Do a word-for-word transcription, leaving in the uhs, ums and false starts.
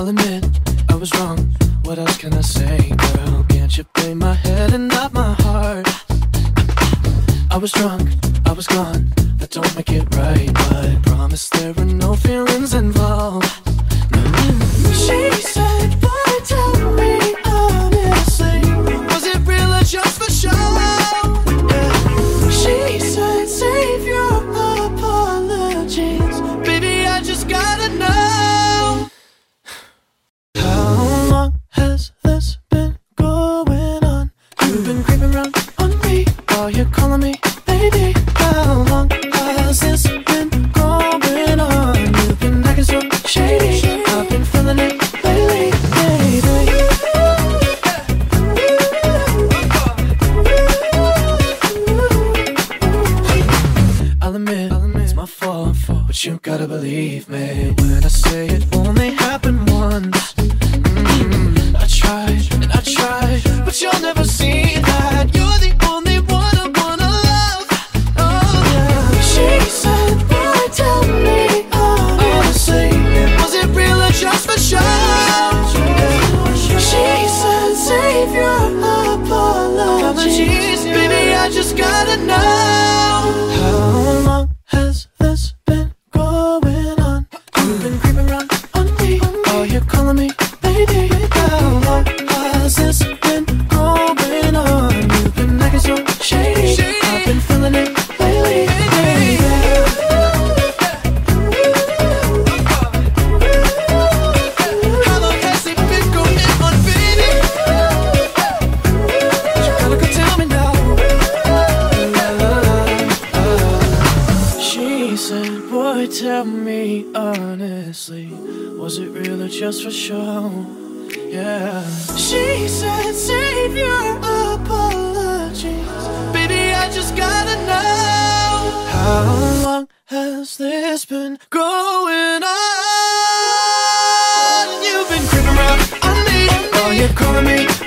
I'll admit I was wrong. What else can I say, girl? Can't you play my head and not my heart? I was drunk, I was gone. That don't make it right, but promise there were no feelings involved. No. She said, boy, tell me honestly, was it real or just for show? Yeah. She said, save your apologies, baby, I just gotta know. How long has this been going on? You've been creeping around on me while you're calling me baby. How long has this been going on? You've been acting so shady, I've been feeling it lately, baby. I'll admit, it's my fault, but you gotta believe me when I say it only happened once. Mm, I tried and I tried, but you'll never see that. You're the only one I wanna love. Oh yeah. She said, boy, tell me honestly, was it real or just for show? Yeah. She said, save your apologies, baby, I just gotta know. How long has this been going on? You've been creeping around on me, oh, you're calling me baby. How long has this been going on? You've been acting so shady, I've been feeling it lately, baby. How long has it been going on, baby? You gotta go tell me now. She said, boy, tell me honestly, was it real or just for show? Yeah. She said, save your apologies, baby, I just gotta know. How long has this been going on? You've been creeping around on me, oh, you're calling me